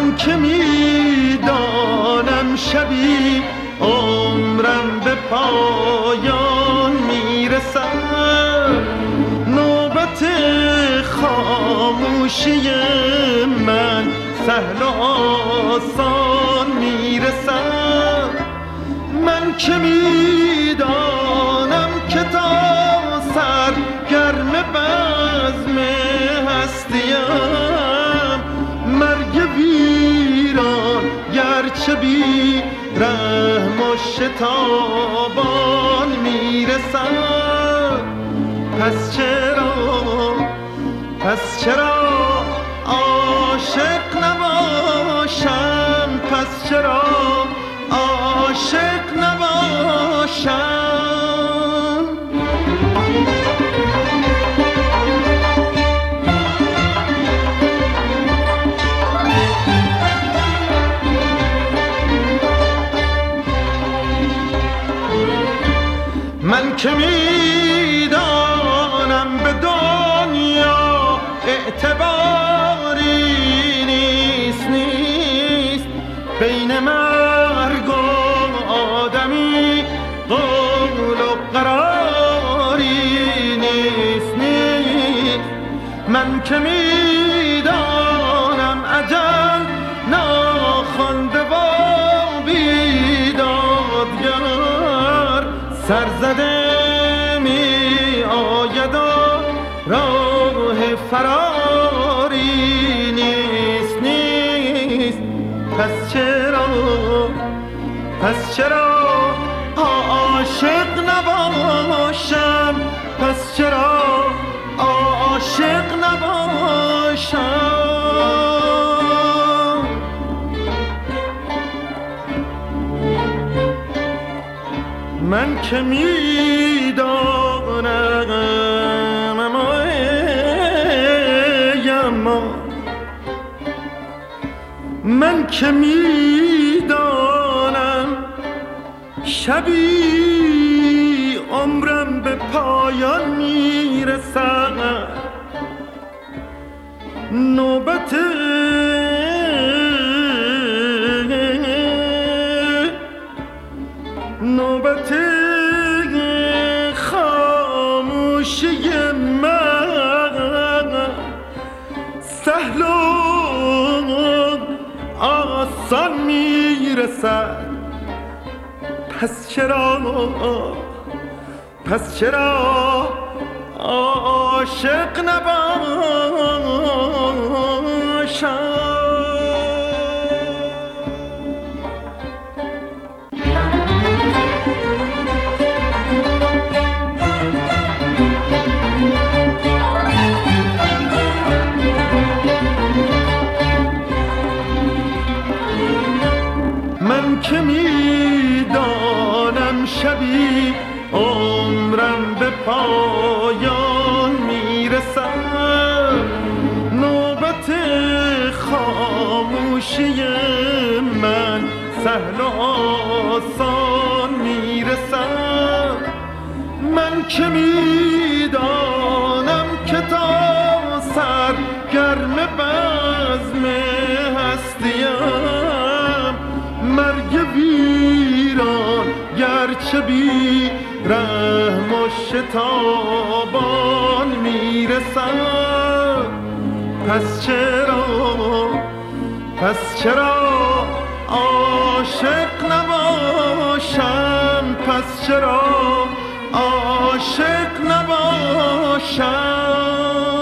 من که میدانم شبی عمرم به پایان میرسد، نوبت خاموشی من سهل و آسان میرسد. من که میدانم که تا سر گرم بزم هستیم، مرگ ویران گرچه بی رحم و شتابان میرسد. پس چرا عاشق نباشم، پس چرا عاشق نباشم. من که میدانم به دنیا اعتباری نیست بین مرگ و آدمی قول و قراری نیست. من که میدانم اجل ناخوانده و بیدادگر سرزده می آید و راه فراری نیست. پس چرا عاشق نباشم، پس چرا عاشق نباشم. من که میدانم اما من که میدانم شبی عمرم به پایان میرسد، نوبت خاموشی من سهل و آسان میرسد. پس چرا عاشق نباشم. من که میدانم شبی عمرم به پایان میرسد، نوبت خاموشی من سهل و آسان میرسد. من که میدانم که تا سر گرم بزم هستیم، مرگ ویران گرچه بی رحم و شتابان میرسد. پس چرا عاشق نباشم، پس چرا عاشق نباشم.